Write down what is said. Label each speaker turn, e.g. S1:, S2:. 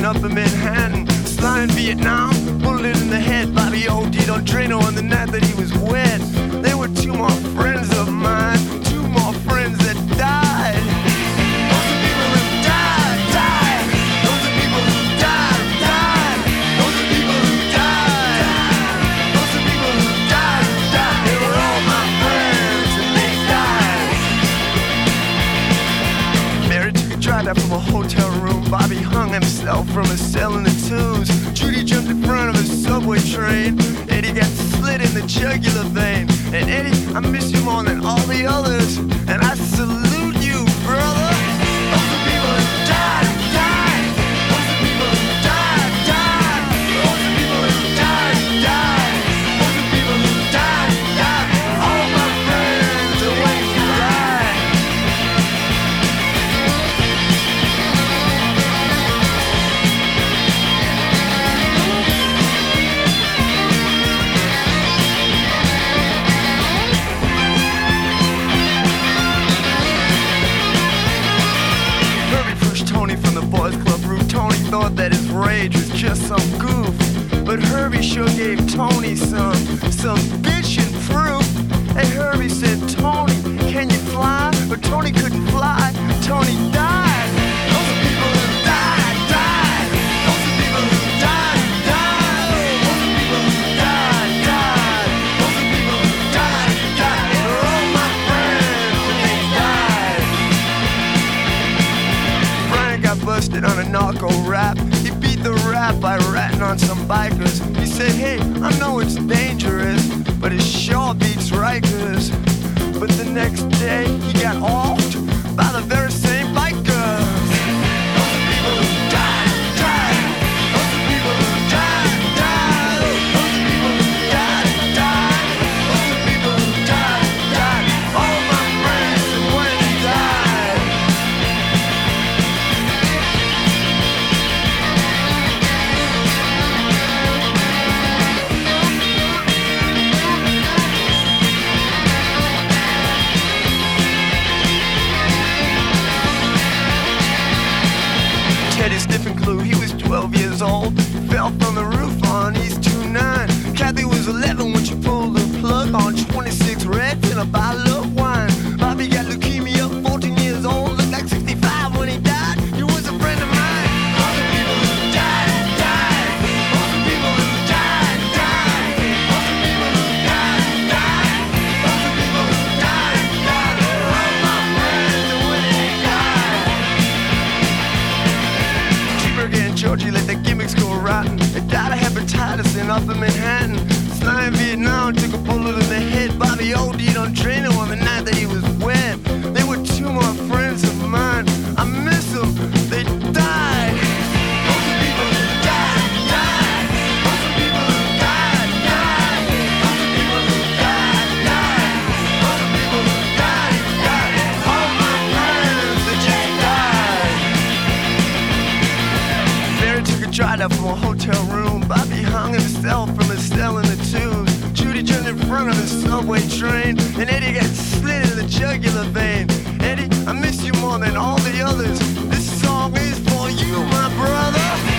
S1: up in Manhattan. Sly in Vietnam, bullet in the head. Bobby OD'd on Drano on the night that he was wed. They were two more friends of mine, two more friends that died. Those are people who died, died. Those are people who died, died. Those are people who died. Those are people who died, died. They were all my friends and they died. Mary took a drive out from a hotel room. Bobby hung himself from a cell in the Tubes. Judy jumped in front of a subway train. Eddie got slit in the jugular vein. And Eddie, I miss you more than all the others. And I salute you, brother. Those are people who died, died. Those are people who died, died. Those are people who died, died. Those are people who died, died. All my friends are when you die. From the boys club roof. Tony thought that his rage was just some goof, but Herbie sure gave Tony some bitchin' proof. Hey, Herbie said, Tony, can you fly? But Tony couldn't fly. Tony died. Those are people who died, died. Those are people who died, died. Those are people who died, died. Those are people who died, died. They're all my friends and they died. Brian got busted on a narco rap. He beat the rap by ratting on some bikers. He said, hey, I know it's dangerous, but it sure beats Rikers. But the next day, he got offed by the very same bikers. Those are people who died, died. Those are people who died, died. Those are people who died, died. Those are people who died, died. All my friends and when they died. Teddy Sniffin' Clue, he was 12 years old. Fell from the roof on East 29. Kathy was 11 when she pulled the plug on 26 Reds and a bottle of wine. Bobby got leukemia, 14 years old. Looked like 65 when he died. He was a friend of mine. All the people who died, died. All the people who died, died. All the people who died, died. All the people who died, died. They're all my friends and when they died. Cheeseburger and Georgie let their gimmicks go rotten. They died of hepatitis in Upper Manhattan. Sly in Vietnam took a bullet in the head. Bobby OD'd on Drano on the night that he was wed. They were two more friends of mine. I miss them. They died. Those are people who died, died. Those are people who died, died. Those are people who died, died. Those are people who died, died. All my friends that just died. Mary took a drive out from a hotel room. Bobby hung himself from a cell in the Tubes. Judy jumped in front of the subway train. And Eddie got slit in the jugular vein. Eddie, I miss you more than all the others. This song is for you, my brother.